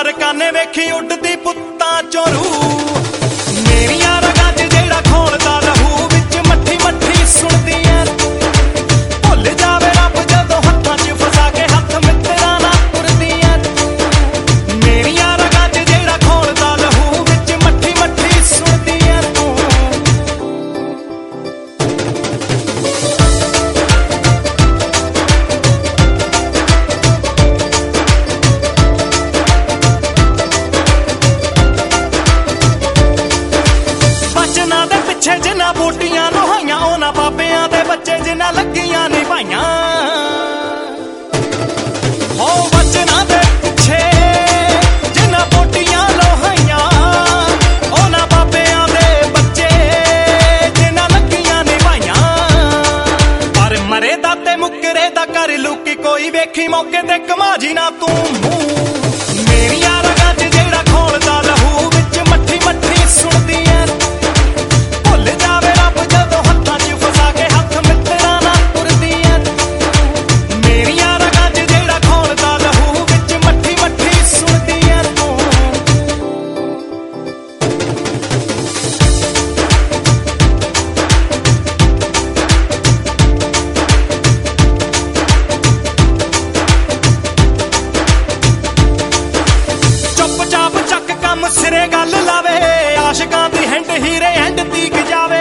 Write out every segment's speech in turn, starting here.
मार काने वेखी उड्डदी पुत्तां चों रूह मेरियां रगां च जेड़ा खोलदा लहू विच मट्ठी मट्ठी सुणदी ऐ भुल जावे रब जदों हत्थां च फसा के हत्थ मित्तरां नाल तुरदी ऐ मेरियां रगां च जेड़ा खोलदा लहू विच मट्ठी मट्ठी सुणदी ऐ पिछे जिन्ना बूटियां लोहाइयां उन्हां बाबियां दे बच्चे जिन्ना लग्गियां नी भाइयां हो बचना दे पिछे जिन्ना बूटियां लोहाइयां उन्हां बाबियां दे बच्चे जिन्ना लग्गियां नी भाइयां पर मरे दा ते मुकरे दा कर लुकी कोई वेखी मौके ते कमाजी ना तू मेरियां रगां च जेड़ा खोलदा लहू विच मट्ठी मट्ठी सुणदी ऐ सिरे गल लावे आशिकां दी हिंड हीरे एंड तीक जावे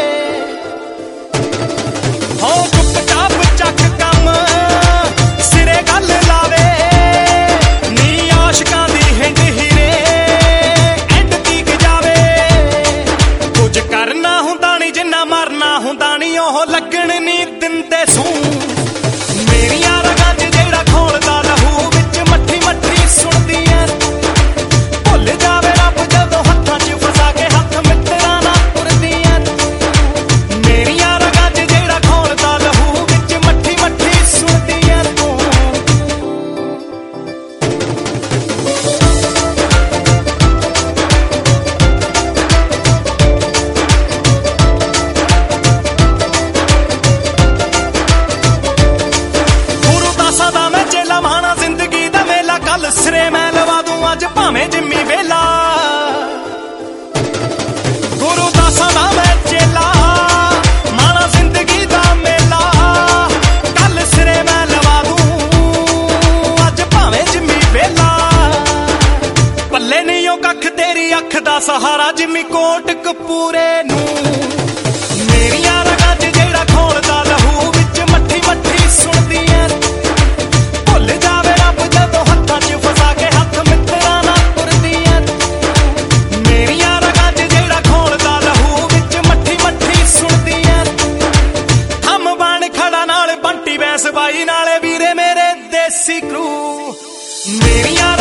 हो चुप चाप चक कम सिरे गल लावे नी आशिकां दी हिंड हीरे एंड तीक जावे कुछ करना हुंदा नी जिन्ना मरना हुंदा नी ओह लगण नी दिंदे सू मेरियां रगां च जेड़ा खोलदा लहू विच मट्ठी मट्ठी सुणदी ऐ भुल जावे रब जदों हत्थां च फसा के हत्थ मित्तरां नाल तुरदी ऐ मेरियां रगां च जेड़ा खोलदा लहू विच मट्ठी मट्ठी सुणदी ऐ गुरु दासा दा मैं चेला माना जिंदगी दा मेला कल सिरे मैं लवा दूं अज भावें जिम्मी वेला गुरु दासा दा मैं चेला माना जिंदगी दा मेला कल सिरे मैं लवा दूं अज भावें जिम्मी वेला पल्ले नहीं ओ कख तेरी अख दा सहारा जिम्मी कोट कपूरे नूं मेरियां रगां च जेड़ा खोलदा लहू विच मट्ठी मट्ठी सुणदी ऐ भुल जावे रब जदों हत्थां च फसा के हत्थ मित्तरां नाल तुरदी ऐ मेरियां रगां च जेड़ा खोलदा लहू विच मट्ठी मट्ठी सुणदी ऐ हम बण खड़ा नाल बंटी बैस बाई नाले वीरे मेरे देसी क्रू मेरियां